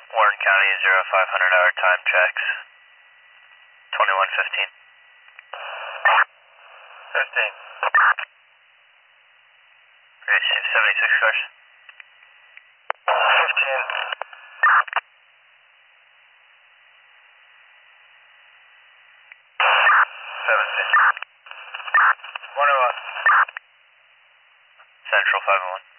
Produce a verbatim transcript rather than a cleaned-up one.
Warren County, zero five hundred hour time checks. twenty-one fifteen. fifteen. Great, seventy-six cars. fifteen. seventeen. one oh one. Central five oh one.